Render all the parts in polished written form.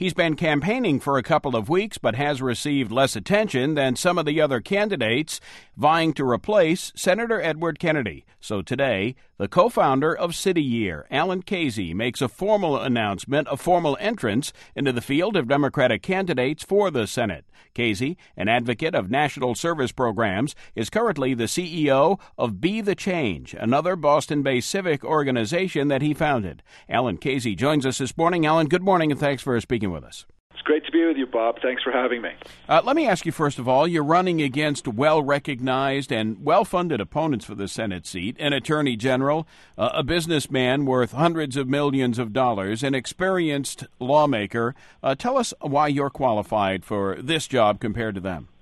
He's been campaigning for a couple of weeks, but has received less attention than some of the other candidates vying to replace Senator Edward Kennedy. So today, the co-founder of City Year, Alan Casey, makes a formal announcement, a formal entrance into the field of Democratic candidates for the Senate. Casey, an advocate of national service programs, is currently the CEO of Be the Change, another Boston-based civic organization that he founded. Alan Casey joins us this morning. Alan, good morning, and thanks for speaking with us. It's great to be with you, Bob. Thanks for having me. Let me ask you, first of all, you're running against well-recognized and well-funded opponents for the Senate seat, an attorney general, a businessman worth hundreds of millions of dollars, an experienced lawmaker. Tell us why you're qualified for this job compared to them.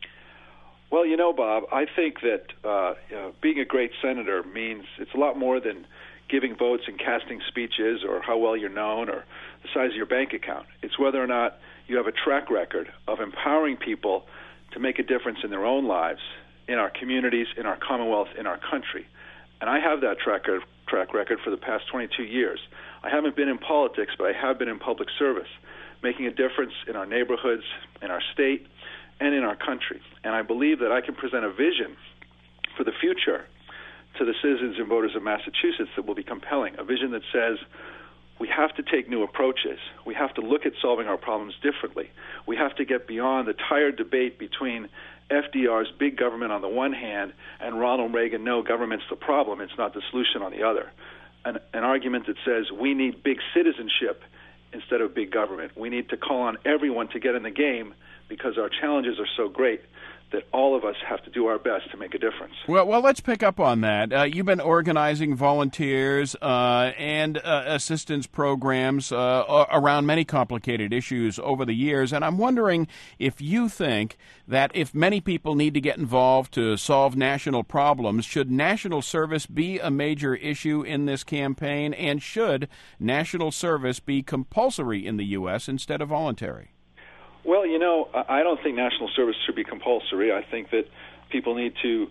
Well, Bob, I think that being a great senator means it's a lot more than giving votes and casting speeches or how well you're known or the size of your bank account. It's whether or not you have a track record of empowering people to make a difference in their own lives, in our communities, in our Commonwealth, in our country. And I have that track record for the past 22 years. I haven't been in politics, but I have been in public service, making a difference in our neighborhoods, in our state, and in our country. And I believe that I can present a vision for the future to the citizens and voters of Massachusetts that will be compelling, a vision that says we have to take new approaches. We have to look at solving our problems differently. We have to get beyond the tired debate between FDR's big government on the one hand and Ronald Reagan, no, government's the problem, it's not the solution on the other. An argument that says we need big citizenship instead of big government. We need to call on everyone to get in the game because our challenges are so great that all of us have to do our best to make a difference. Well, let's pick up on that. You've been organizing volunteers and assistance programs around many complicated issues over the years, and I'm wondering if you think that if many people need to get involved to solve national problems, should national service be a major issue in this campaign, and should national service be compulsory in the U.S. instead of voluntary? Well, I don't think national service should be compulsory. I think that people need to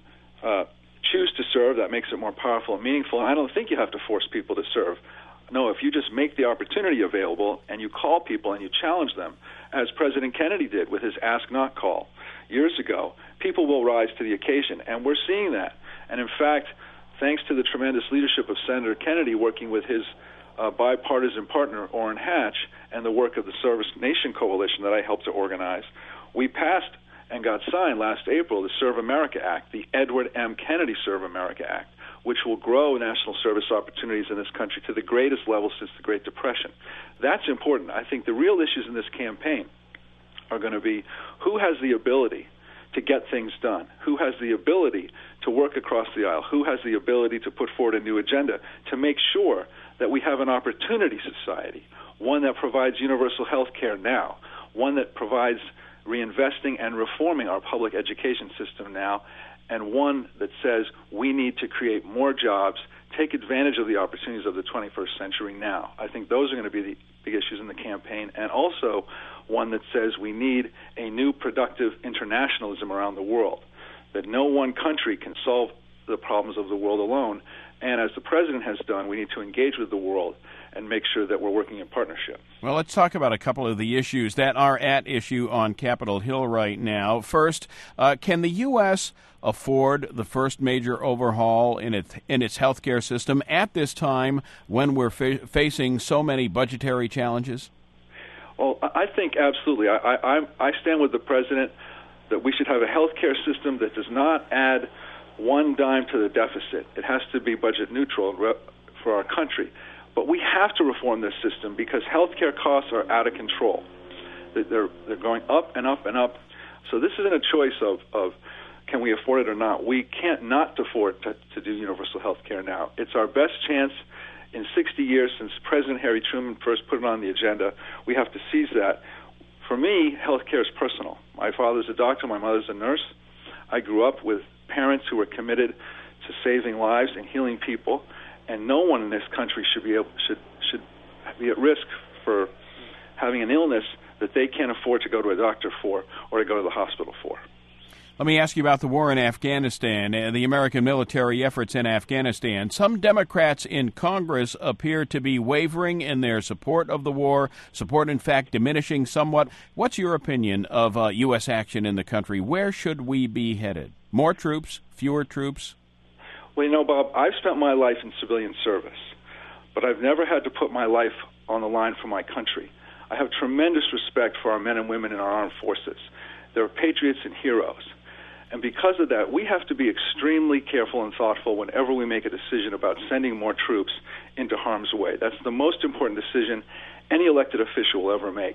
choose to serve. That makes it more powerful and meaningful. And I don't think you have to force people to serve. No, if you just make the opportunity available and you call people and you challenge them, as President Kennedy did with his Ask Not call years ago, people will rise to the occasion. And we're seeing that. And in fact, thanks to the tremendous leadership of Senator Kennedy working with his bipartisan partner, Orrin Hatch, and the work of the Service Nation Coalition that I helped to organize, we passed and got signed last April the Serve America Act, the Edward M. Kennedy Serve America Act, which will grow national service opportunities in this country to the greatest level since the Great Depression. That's important. I think the real issues in this campaign are going to be who has the ability to get things done, who has the ability to work across the aisle, who has the ability to put forward a new agenda to make sure that we have an opportunity society, one that provides universal health care now, one that provides reinvesting and reforming our public education system now, and one that says we need to create more jobs, take advantage of the opportunities of the 21st century now. I think those are going to be the big issues in the campaign, and also one that says we need a new productive internationalism around the world, that no one country can solve the problems of the world alone. And as the president has done, we need to engage with the world and make sure that we're working in partnership. Well, let's talk about a couple of the issues that are at issue on Capitol Hill right now. First, can the U.S. afford the first major overhaul in its healthcare system at this time when we're facing so many budgetary challenges? Well, I think absolutely. I stand with the president that we should have a healthcare system that does not add one dime to the deficit. It has to be budget neutral for our country. But we have to reform this system because healthcare costs are out of control. They're going up and up and up. So this isn't a choice of can we afford it or not. We can't not afford to do universal health care now. It's our best chance in 60 years since President Harry Truman first put it on the agenda. We have to seize that. For me, health care is personal. My father's a doctor. My mother's a nurse. I grew up with parents who were committed to saving lives and healing people, and no one in this country should be at risk for having an illness that they can't afford to go to a doctor for or to go to the hospital for. Let me ask you about the war in Afghanistan and the American military efforts in Afghanistan. Some Democrats in Congress appear to be wavering in their support of the war, support, in fact, diminishing somewhat. What's your opinion of U.S. action in the country? Where should we be headed? More troops? Fewer troops? Well, Bob, I've spent my life in civilian service, but I've never had to put my life on the line for my country. I have tremendous respect for our men and women in our armed forces. They're patriots and heroes. And because of that, we have to be extremely careful and thoughtful whenever we make a decision about sending more troops into harm's way. That's the most important decision any elected official will ever make.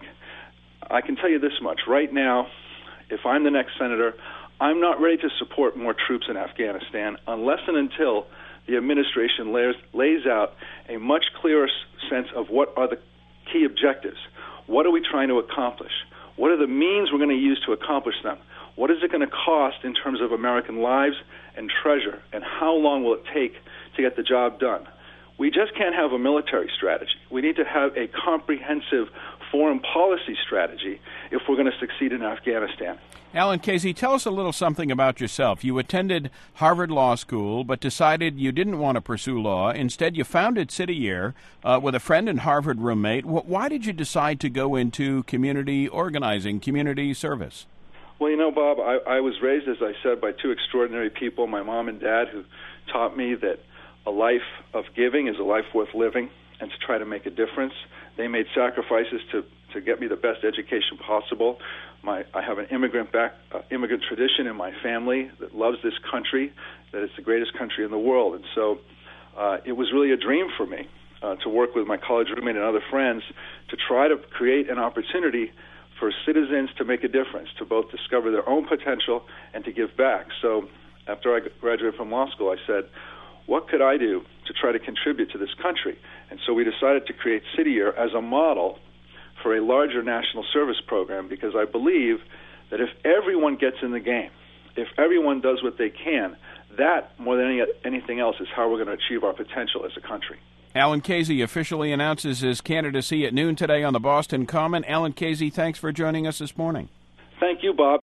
I can tell you this much. Right now, if I'm the next senator, I'm not ready to support more troops in Afghanistan unless and until the administration lays out a much clearer sense of what are the key objectives. What are we trying to accomplish? What are the means we're going to use to accomplish them? What is it going to cost in terms of American lives and treasure? And how long will it take to get the job done? We just can't have a military strategy. We need to have a comprehensive foreign policy strategy if we're going to succeed in Afghanistan. Alan Casey, tell us a little something about yourself. You attended Harvard Law School, but decided you didn't want to pursue law. Instead, you founded City Year with a friend and Harvard roommate. Why did you decide to go into community organizing, community service? Well, Bob, I was raised, as I said, by two extraordinary people, my mom and dad, who taught me that a life of giving is a life worth living and to try to make a difference. They made sacrifices to get me the best education possible. I have an immigrant tradition in my family that loves this country, that it's the greatest country in the world. And so it was really a dream for me to work with my college roommate and other friends to try to create an opportunity for citizens to make a difference, to both discover their own potential and to give back. So after I graduated from law school, I said, what could I do to try to contribute to this country? And so we decided to create City Year as a model for a larger national service program, because I believe that if everyone gets in the game, if everyone does what they can, that, more than anything else, is how we're going to achieve our potential as a country. Alan Casey officially announces his candidacy at noon today on the Boston Common. Alan Casey, thanks for joining us this morning. Thank you, Bob.